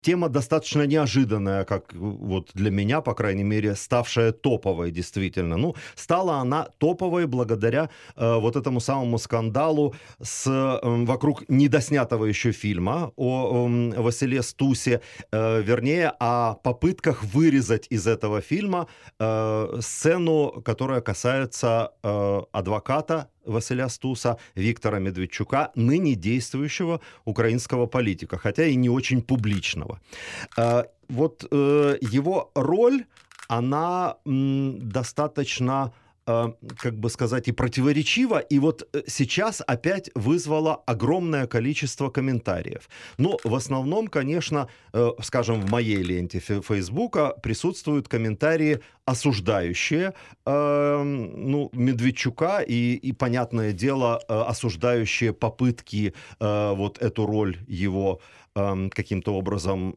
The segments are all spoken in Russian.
тема достаточно неожиданная, как вот для меня, по крайней мере, ставшая топовой действительно. Ну, стала она топовой благодаря вот этому самому скандалу вокруг недоснятого еще фильма о Василе Стусе, вернее, о попытках вырезать из этого фильма сцену, которая касается адвоката Василя Стуса, Виктора Медведчука, ныне действующего украинского политика, хотя и не очень публичного. Вот его роль, она достаточно, как бы сказать, и противоречива, и вот сейчас опять вызвала огромное количество комментариев. Но в основном, конечно, скажем, в моей ленте Фейсбука присутствуют комментарии, осуждающие Медведчука и, понятное дело, осуждающие попытки вот эту роль его каким-то образом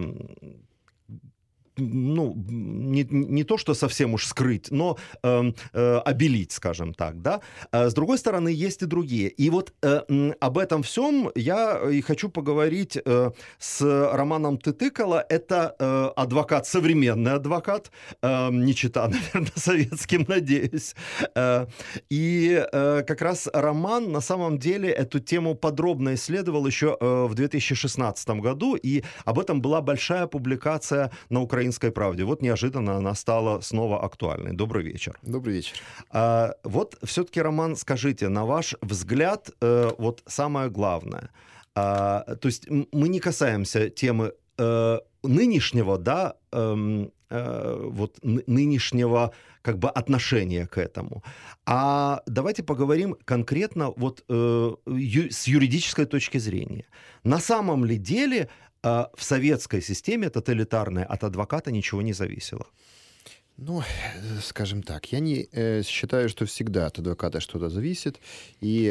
не то, что совсем уж скрыть, но обелить, скажем так, да. С другой стороны, есть и другие. И вот об этом всем я и хочу поговорить с Романом Тытыкало. Это адвокат, современный адвокат, не чета, наверное, советским, надеюсь. И как раз Роман на самом деле эту тему подробно исследовал еще в 2016 году, и об этом была большая публикация на «Украинской правде». Вот неожиданно она стала снова актуальной. Добрый вечер. Добрый вечер. Вот все-таки, Роман, скажите, на ваш взгляд, вот самое главное, то есть мы не касаемся темы нынешнего, да, вот нынешнего как бы отношения к этому. А давайте поговорим конкретно вот с юридической точки зрения. На самом ли деле в советской системе тоталитарной от адвоката ничего не зависело? Ну, скажем так, я не считаю, что всегда от адвоката что-то зависит, и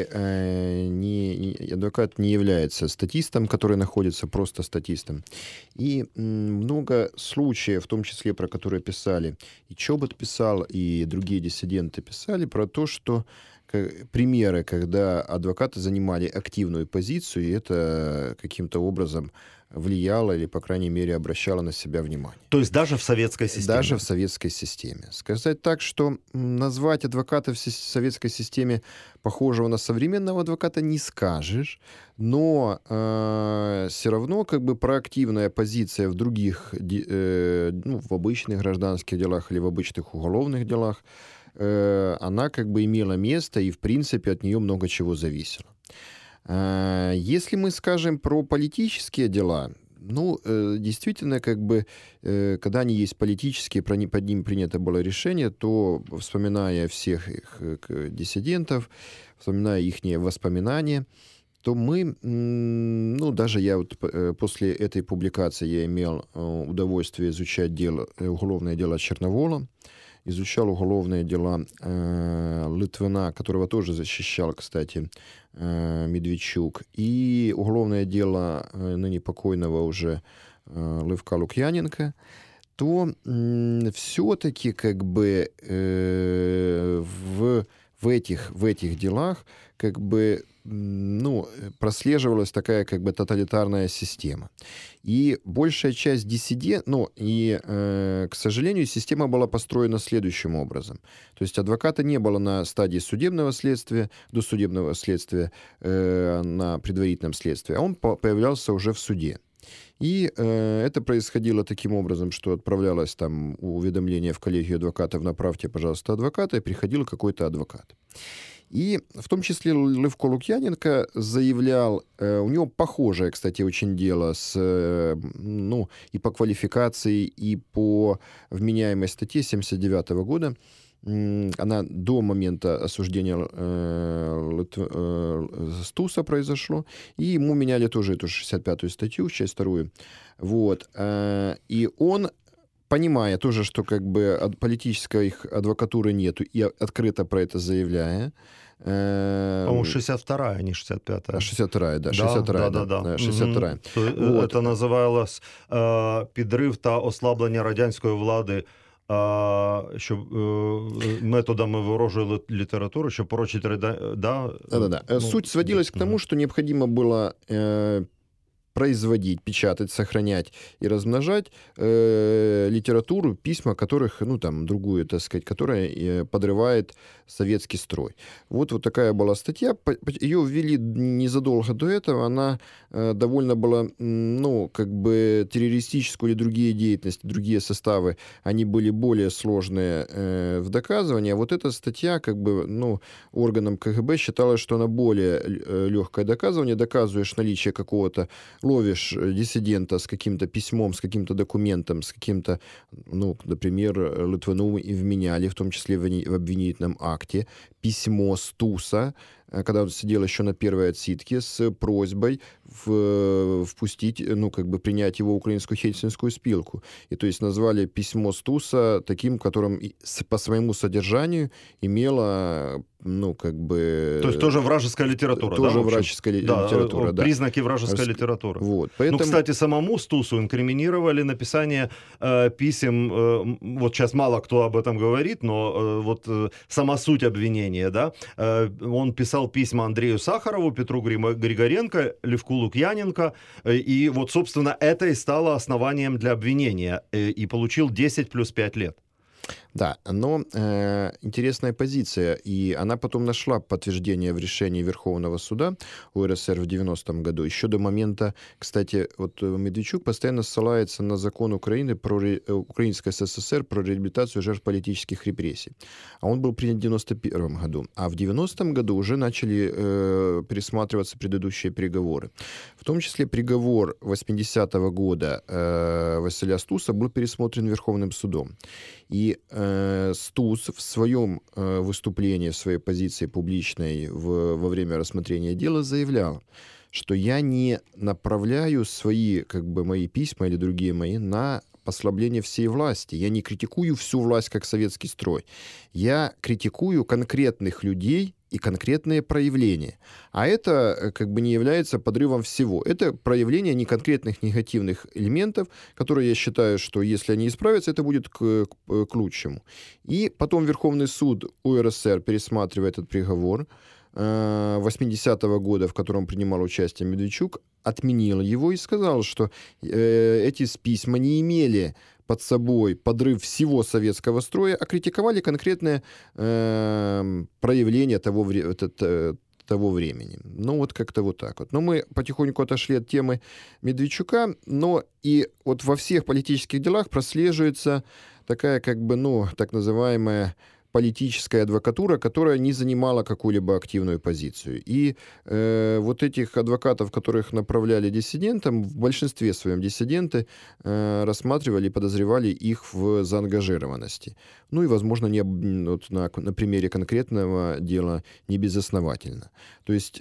адвокат не является статистом, который находится просто статистом. И много случаев, в том числе про которые писали, и Чобот писал, и другие диссиденты писали про то, что примеры, когда адвокаты занимали активную позицию, и это каким-то образом влияло или, по крайней мере, обращало на себя внимание. То есть даже в советской системе? Даже в советской системе. Сказать так, что назвать адвоката в советской системе похожего на современного адвоката не скажешь, но все равно как бы проактивная позиция в других, в обычных гражданских делах или в обычных уголовных делах, она как бы имела место, и, в принципе, от нее много чего зависело. Если мы скажем про политические дела, действительно, как бы, когда они есть политические, под ним принято было решение, то, вспоминая всех их диссидентов, вспоминая их воспоминания, то мы, даже я вот после этой публикации я имел удовольствие изучать уголовное дело Черновола, изучал уголовные дела Литвина, которого тоже защищал, кстати, Медведчук, и уголовное дело ныне покойного уже Левка Лукьяненко, то все-таки как бы в этих делах как бы прослеживалась такая как бы тоталитарная система. И большая часть диссидентов, к сожалению, система была построена следующим образом. То есть адвоката не было на стадии судебного следствия, досудебного следствия, на предварительном следствии, а он появлялся уже в суде. И это происходило таким образом, что отправлялось там уведомление в коллегию адвокатов: направьте, пожалуйста, адвоката, и приходил какой-то адвокат. И в том числе Левко Лукьяненко заявлял, у него похожее, кстати, очень дело и по квалификации, и по вменяемой статье 1979 года. Она до момента осуждения Стуса произошло, и ему меняли тоже эту 65-ю статью, часть 2. Вот. И он, понимая тоже, что как бы политической их адвокатуры нету, и открыто про это заявляя. По-моему, 62-я, а не 65-я. 62-я, да. 62-я, да. 62-я. Вот. Це називалось «Підрив та ослаблення радянської влади методами ворожої літератури, щоб порочити... Да. Суть сводилась к тому, что необходимо было производить, печатать, сохранять и размножать литературу, письма, которых, ну, там, другую, так сказать, которая подрывает советский строй. Вот такая была статья. Ее ввели незадолго до этого. Она довольно была, ну, как бы террористическую или другие деятельности, другие составы, они были более сложные в доказывании. А вот эта статья, как бы, ну, органам КГБ считалось, что она более легкое доказывание. Доказываешь наличие какого-то, ловишь диссидента с каким-то письмом, с каким-то документом, с каким-то, ну, например, Литвину и вменяли, в том числе в обвинительном акте, письмо Стуса, когда он сидел еще на первой отсидке, с просьбой впустить, ну, как бы принять его в украинскую хельсинскую спилку. И то есть назвали письмо Стуса таким, которым по своему содержанию имело, ну, как бы... То есть тоже вражеская литература, тоже да? вражеская литература, да. Признаки вражеской литературы. Вот, поэтому... Ну, кстати, самому Стусу инкриминировали написание писем, вот сейчас мало кто об этом говорит, но вот сама суть обвинения, да, он писал письма Андрею Сахарову, Петру Григоренко, Левку Лукьяненко, и вот, собственно, это и стало основанием для обвинения, и получил 10 плюс 5 лет. Да, но интересная позиция, и она потом нашла подтверждение в решении Верховного суда УРСР в 90-м году, еще до момента, кстати, вот Медведчук постоянно ссылается на закон Украины про Украинской СССР про реабилитацию жертв политических репрессий, а он был принят в 91-м году, а в 90-м году уже начали пересматриваться предыдущие приговоры. В том числе приговор 80-го года Василия Стуса был пересмотрен Верховным судом. И Стус в своем выступлении, в своей позиции публичной во время рассмотрения дела заявлял, что я не направляю свои, как бы, мои письма или другие мои на послабление всей власти. Я не критикую всю власть как советский строй. Я критикую конкретных людей и конкретные проявления. А это как бы не является подрывом всего. Это проявление неконкретных негативных элементов, которые я считаю, что если они исправятся, это будет к лучшему. И потом Верховный суд УРСР, пересматривая этот приговор 80-го года, в котором принимал участие Медведчук, отменил его и сказал, что эти письма не имели под собой подрыв всего советского строя, а критиковали конкретное проявление того времени. Ну, вот как-то вот так вот. Но мы потихоньку отошли от темы Медведчука, но и вот во всех политических делах прослеживается такая, как бы, ну, так называемая политическая адвокатура, которая не занимала какую-либо активную позицию. И вот этих адвокатов, которых направляли диссидентам, в большинстве своем диссиденты рассматривали и подозревали их в заангажированности. Ну и, возможно, не, вот на примере конкретного дела не безосновательно. То есть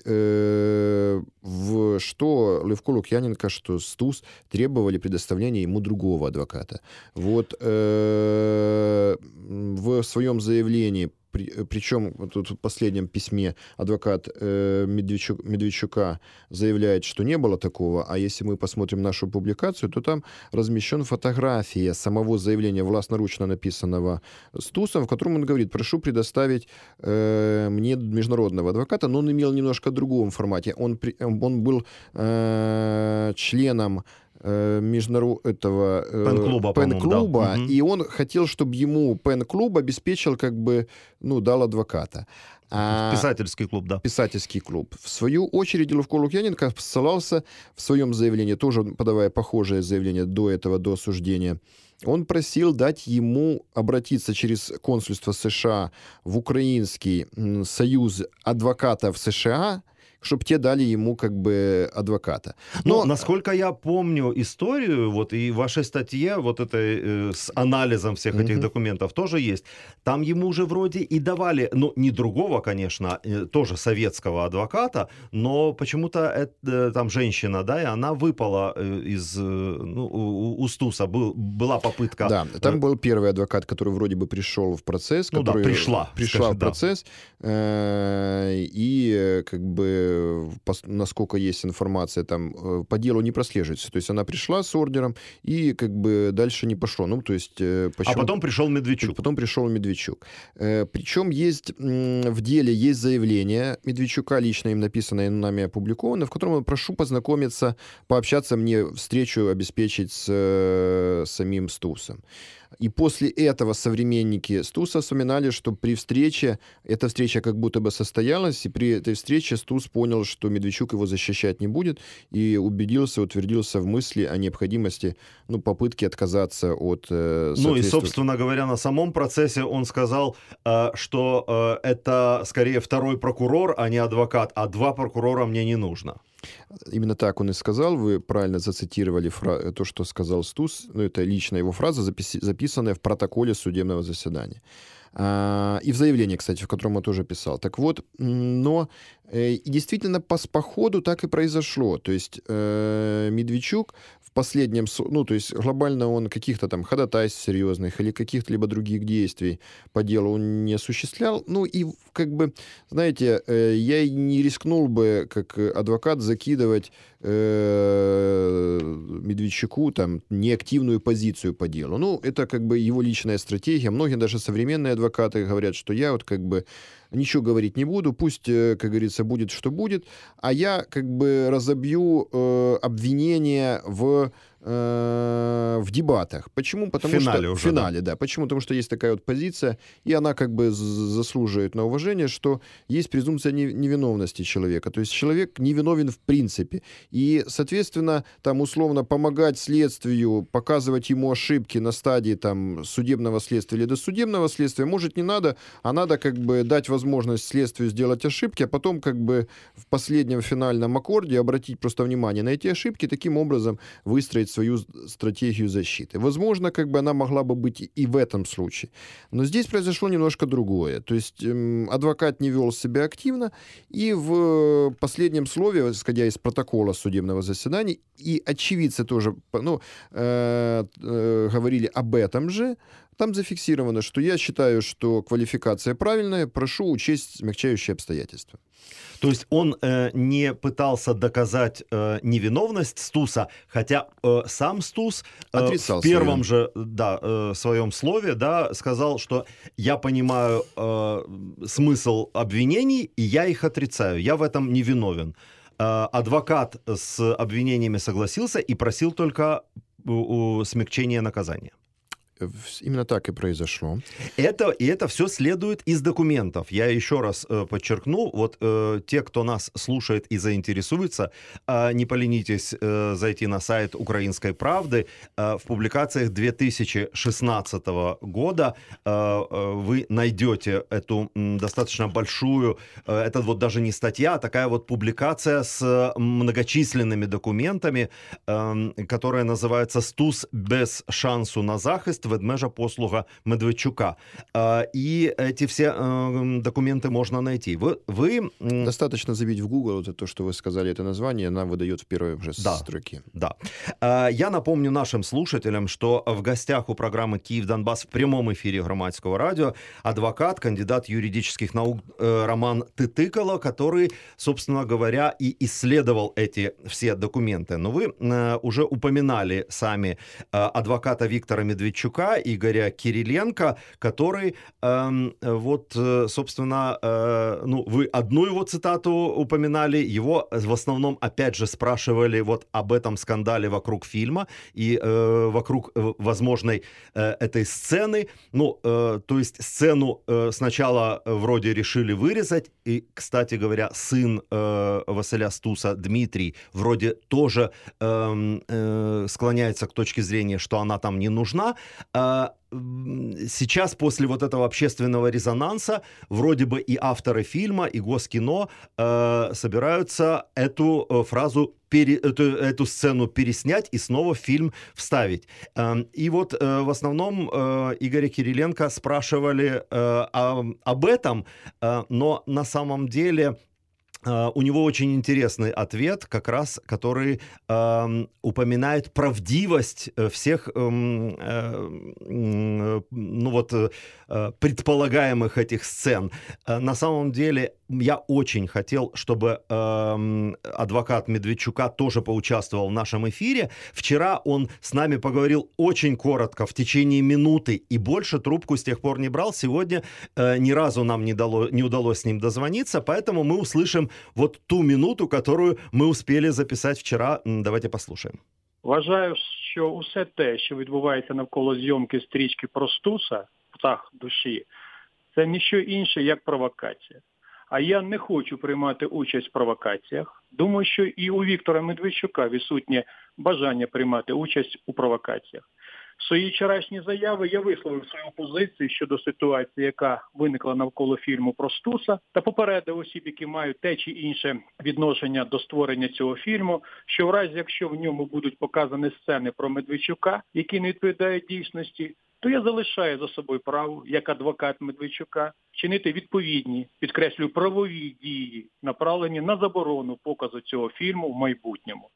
что Левко Лукьяненко, что Стус требовали предоставления ему другого адвоката. Вот в своем заявлении, причем тут в последнем письме адвокат Медведчука заявляет, что не было такого, а если мы посмотрим нашу публикацию, то там размещена фотография самого заявления властноручно написанного Стусом, в котором он говорит: прошу предоставить мне международного адвоката, но он имел немножко другом формате. Он был членом этого пен-клуба, и он хотел, чтобы ему пен-клуб обеспечил, как бы, ну, дал адвоката. Писательский клуб, да. Писательский клуб. В свою очередь Левко Лукьяненко ссылался в своем заявлении, тоже подавая похожее заявление до этого, до осуждения. Он просил дать ему обратиться через консульство США в Украинский союз адвокатов США, чтобы те дали ему, как бы, адвоката. Но насколько я помню историю, вот и в вашей статье, вот этой с анализом всех этих документов тоже есть, там ему уже вроде и давали, ну, не другого, конечно, тоже советского адвоката, но почему-то там женщина, да, и она выпала из, ну, у Стуса, была попытка. Да, там был первый адвокат, который вроде бы пришел в процесс, пришла в процесс, и, как бы, насколько есть информация, там по делу не прослеживается. То есть она пришла с ордером и как бы дальше не пошло. Ну, то есть... А потом пришел Медведчук. Потом пришел Медведчук. Причем в деле есть заявление Медведчука, лично им написанное, нами опубликовано, в котором я прошу познакомиться, пообщаться, мне встречу обеспечить с самим Стусом. И после этого современники Стуса вспоминали, что при встрече, эта встреча как будто бы состоялась, и при этой встрече Стус понял, что Медведчук его защищать не будет, и утвердился в мысли о необходимости, попытки отказаться от Ну и, собственно говоря, на самом процессе он сказал, что это скорее второй прокурор, а не адвокат, а два прокурора мне не нужно. Именно так он и сказал. Вы правильно зацитировали то, что сказал Стус. Это лично его фраза, записанная в протоколе судебного заседания. И в заявлении, кстати, в котором он тоже писал. Так вот, но и действительно по ходу так и произошло. То есть Медведчук в последнем... то есть глобально он каких-то там ходатайств серьезных или каких-либо других действий по делу он не осуществлял. Ну и как бы, знаете, я и не рискнул бы как адвокат закидывать Медведчуку там неактивную позицию по делу. Ну, это как бы его личная стратегия. Многие даже современные адвокаты говорят, что я вот как бы ничего говорить не буду, пусть, как говорится, будет, что будет, а я как бы разобью обвинения в дебатах. Почему? Потому что в финале, да. Почему? Потому что есть такая вот позиция, и она как бы заслуживает на уважение, что есть презумпция невиновности человека. То есть человек невиновен в принципе. И, соответственно, там условно помогать следствию, показывать ему ошибки на стадии там судебного следствия или досудебного следствия, может, не надо, а надо как бы дать возможность следствию сделать ошибки, а потом как бы в последнем финальном аккорде обратить просто внимание на эти ошибки, таким образом выстроить свою стратегию защиты. Возможно, как бы она могла бы быть и в этом случае. Но здесь произошло немножко другое. То есть адвокат не вел себя активно, и в последнем слове, исходя из протокола судебного заседания, и очевидцы тоже говорили об этом же, там зафиксировано, что я считаю, что квалификация правильная, прошу учесть смягчающие обстоятельства. То есть он не пытался доказать невиновность Стуса, хотя сам Стус в первом же своем слове сказал, что я понимаю смысл обвинений, и я их отрицаю, я в этом не виновен. Адвокат с обвинениями согласился и просил только смягчения наказания. Именно так и произошло. Это все следует из документов. Я еще раз подчеркну, вот те, кто нас слушает и заинтересуется, не поленитесь зайти на сайт «Украинской правды». В публикациях 2016 года вы найдете эту достаточно большую, это вот даже не статья, а такая вот публикация с многочисленными документами, которая называется «Стус без шансу на захист. Ведмежа послуга Медведчука». И эти все документы можно найти. Достаточно забить в Google, это то, что вы сказали, это название, она выдает в первой же строке. Да. Я напомню нашим слушателям, что в гостях у программы «Киев-Донбасс» в прямом эфире Громадского радио адвокат, кандидат юридических наук Роман Тытыкало, который, собственно говоря, и исследовал эти все документы. Но вы уже упоминали сами адвоката Виктора Медведчука, Игоря Кириленко, который, собственно, вы одну его цитату упоминали, его в основном, опять же, спрашивали вот об этом скандале вокруг фильма и вокруг возможной этой сцены. То есть сцену сначала вроде решили вырезать, и, кстати говоря, сын Василя Стуса, Дмитрий, вроде тоже склоняется к точке зрения, что она там не нужна. Сейчас, после вот этого общественного резонанса, вроде бы и авторы фильма, и Госкино собираются эту фразу, эту сцену переснять и снова в фильм вставить. И вот в основном Игоря Кириленко спрашивали об этом, но на самом деле у него очень интересный ответ, как раз, который упоминает правдивость всех предполагаемых этих сцен. На самом деле я очень хотел, чтобы адвокат Медведчука тоже поучаствовал в нашем эфире. Вчера он с нами поговорил очень коротко, в течение минуты, и больше трубку с тех пор не брал. Сегодня ни разу нам не удалось с ним дозвониться, поэтому мы услышим вот ту минуту, которую мы успели записать вчера. Давайте послушаем. Вважаю, що усе те, що відбувається навколо зйомки стрічки про Стуса «Птах душі», це ніщо інше, як провокація. А я не хочу приймати участь в провокаціях. Думаю, що і у Віктора Медведчука відсутнє бажання приймати участь у провокаціях. В своїй вчорашній заяві я висловив свою позицію щодо ситуації, яка виникла навколо фільму про Стуса, та попередив осіб, які мають те чи інше відношення до створення цього фільму, що в разі, якщо в ньому будуть показані сцени про Медведчука, які не відповідають дійсності, то я залишаю за собою право, як адвокат Медведчука, чинити відповідні, підкреслюю, правові дії, направлені на заборону показу цього фільму в майбутньому.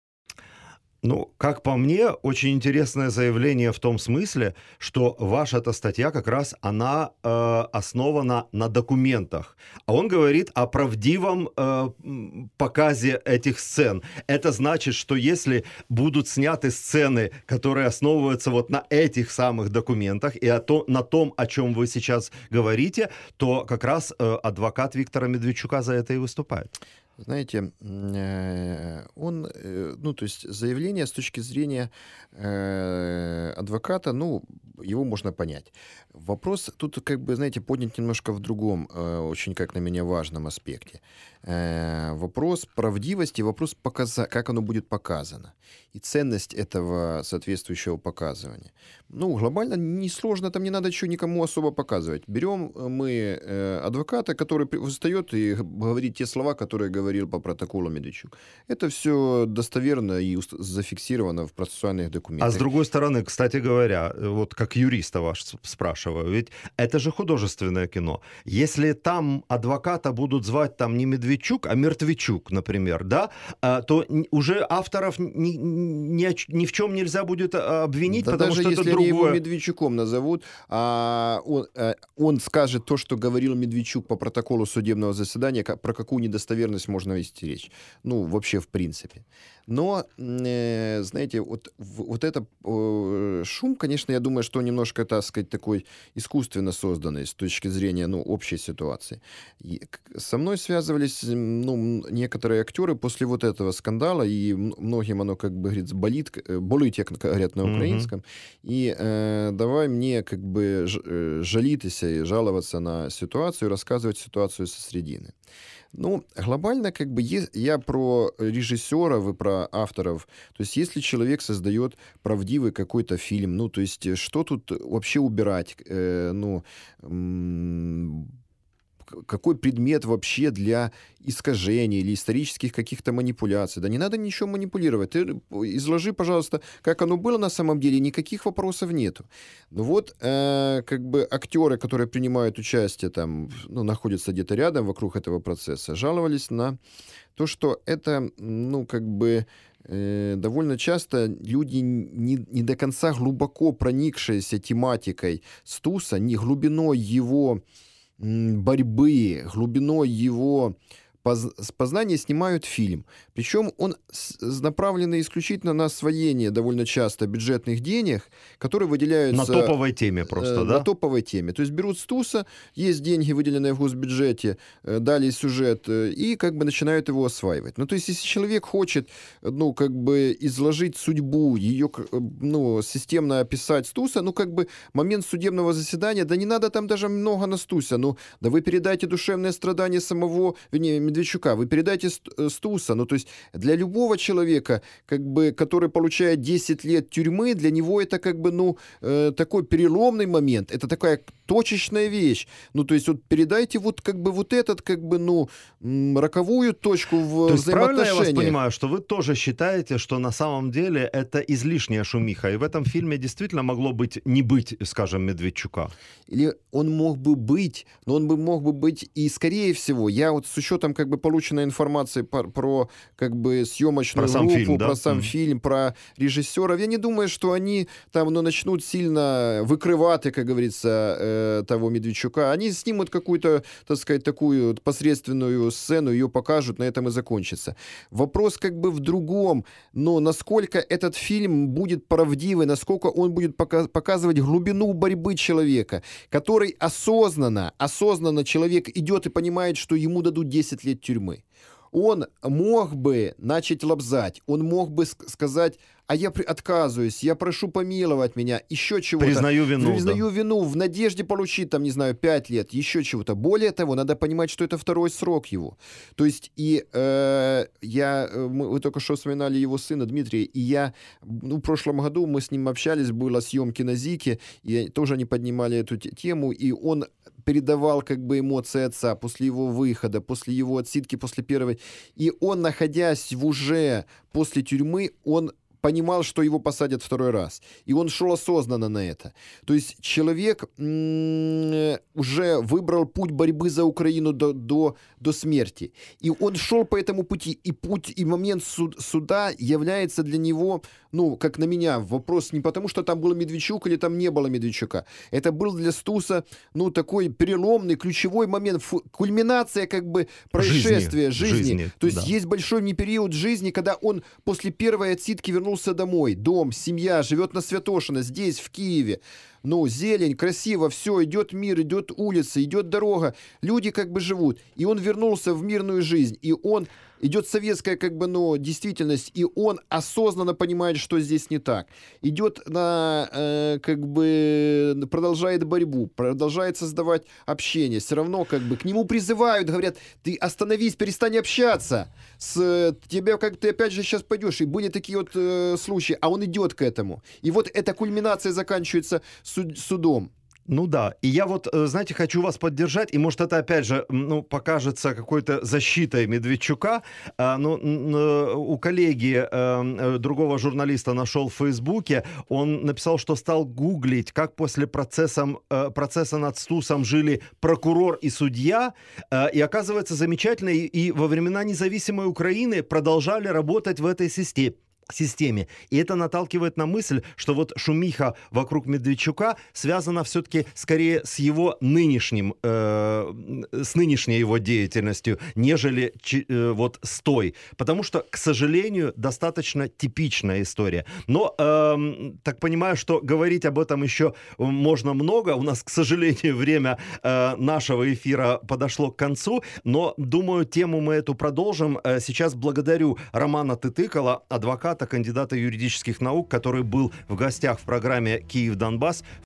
Ну, как по мне, очень интересное заявление в том смысле, что ваша-то статья как раз, она основана на документах. А он говорит о правдивом показе этих сцен. Это значит, что если будут сняты сцены, которые основываются вот на этих самых документах и на том, о чем вы сейчас говорите, то как раз адвокат Виктора Медведчука за это и выступает. Знаете, он, ну, то есть заявление с точки зрения адвоката, ну, его можно понять. Вопрос тут, как бы, знаете, поднят немножко в другом, очень, как на меня, важном аспекте. Вопрос правдивости, вопрос, как оно будет показано. И ценность этого соответствующего показывания. Ну, глобально несложно, там не надо еще никому особо показывать. Берем мы адвоката, который встает и говорит те слова, которые говорил по протоколу Медведчук. Это все достоверно и зафиксировано в процессуальных документах. А с другой стороны, кстати говоря, вот как юриста вас спрашиваю, ведь это же художественное кино. Если там адвоката будут звать там не Медведчук, а Мертвечук, например, да, то уже авторов ни в чем нельзя будет обвинить, да, потому даже что если это другое. Они его Медведчуком назовут, а он скажет то, что говорил Медведчук по протоколу судебного заседания, про какую недостоверность можно вести речь. Ну, вообще, в принципе. Но, знаете, вот это шум, конечно, я думаю, что немножко, так сказать, такой искусственно созданный с точки зрения, ну, общей ситуации. И со мной связывались, ну, некоторые актеры после вот этого скандала, и многим оно, как бы, говорит, болит, как говорят на украинском, и давай мне, как бы, жалитися и жаловаться на ситуацию, рассказывать ситуацию со средины. Ну, глобально, как бы, я про режиссеров и про авторов. То есть, если человек создает правдивый какой-то фильм, ну, то есть, что тут вообще убирать? Какой предмет вообще для искажений или исторических каких-то манипуляций? Да не надо ничего манипулировать. Ты изложи, пожалуйста, как оно было на самом деле, никаких вопросов нету. Ну вот, как бы актеры, которые принимают участие там, ну, находятся где-то рядом вокруг этого процесса, жаловались на то, что это, ну, как бы, довольно часто люди, не до конца глубоко проникшиеся тематикой Стуса, не глубиной его борьбы, глубиной его познания снимают фильм. Причем он направленный исключительно на освоение довольно часто бюджетных денег, которые выделяются... На топовой теме просто, да? На топовой теме. То есть берут Стуса, есть деньги, выделенные в госбюджете, дали сюжет, и как бы начинают его осваивать. Ну, то есть если человек хочет, ну, как бы изложить судьбу, ее, ну, системно описать Стуса, ну, как бы момент судебного заседания, да не надо там даже много на Стуса, ну, да вы передайте душевные страдания самого, Медведчука, вы передайте Стуса, ну, то есть для любого человека, как бы, который получает 10 лет тюрьмы, для него это, как бы, ну, такой переломный момент, это такая точечная вещь, ну, то есть вот передайте вот, как бы, вот этот, как бы, ну, роковую точку в то есть, взаимоотношениях. правильно я вас понимаю, что вы тоже считаете, что на самом деле это излишняя шумиха, и в этом фильме действительно могло быть, не быть, скажем, Медведчука? Или он мог бы быть, но он бы мог бы быть и, скорее всего, я вот с учетом, как как бы полученная информация про как бы съемочную сам группу, фильм, да? про сам фильм, про режиссеров, я не думаю, что они там, ну, начнут сильно выкрывать, как говорится, того Медведчука. Они снимут какую-то, так сказать, такую посредственную сцену, ее покажут, на этом и закончится. Вопрос как бы в другом, но насколько этот фильм будет правдивый, насколько он будет показывать глубину борьбы человека, который осознанно человек идет и понимает, что ему дадут 10 лет тюрьмы. Он мог бы начать лобзать, он мог бы сказать: а я отказываюсь, я прошу помиловать меня, еще чего-то. Признаю вину. Признаю вину в надежде получить, там, не знаю, 5 лет, еще чего-то. Более того, надо понимать, что это второй срок его. То есть, и вы только что вспоминали его сына Дмитрия, и я, в прошлом году мы с ним общались, было съемки на ЗИКе, и тоже они поднимали эту тему, и он передавал как бы эмоции отца после его выхода, после его отсидки, после первой. И он, находясь уже после тюрьмы, он понимал, что его посадят второй раз. И он шел осознанно на это. То есть человек уже выбрал путь борьбы за Украину до смерти. И он шел по этому пути. И момент суда является для него, ну, как на меня, вопрос не потому, что там был Медведчук или там не было Медведчука. Это был для Стуса, ну, такой переломный, ключевой момент, кульминация как бы происшествия жизни. То есть есть большой период жизни, когда он после первой отсидки вернулся домой, дом, семья, живет на Святошино, здесь, в Киеве. Ну, зелень, красиво, все, идет мир, идет улица, идет дорога. Люди как бы живут. И он вернулся в мирную жизнь. И он идет советская как бы, ну, действительность. И он осознанно понимает, что здесь не так. Идет как бы продолжает борьбу, продолжает создавать общение. Все равно как бы к нему призывают, говорят: ты остановись, перестань общаться. Тебя как ты опять же сейчас пойдешь. И были такие вот случаи. А он идет к этому. И вот эта кульминация заканчивается судом. Ну да, и я вот, знаете, хочу вас поддержать, и может это опять же, ну, покажется какой-то защитой Медведчука, у коллеги, другого журналиста нашел в Фейсбуке, он написал, что стал гуглить, как после процесса над Стусом жили прокурор и судья, и оказывается замечательно, и во времена независимой Украины продолжали работать в этой системе. И это наталкивает на мысль, что вот шумиха вокруг Медведчука связана все-таки скорее с его с нынешней его деятельностью, нежели вот с той. Потому что, к сожалению, достаточно типичная история. Но так понимаю, что говорить об этом еще можно много. У нас, к сожалению, время нашего эфира подошло к концу, но, думаю, тему мы эту продолжим. Сейчас благодарю Романа Тытыкала, адвоката, кандидата юридических наук, который был в гостях в программе «Киев-Донбасс».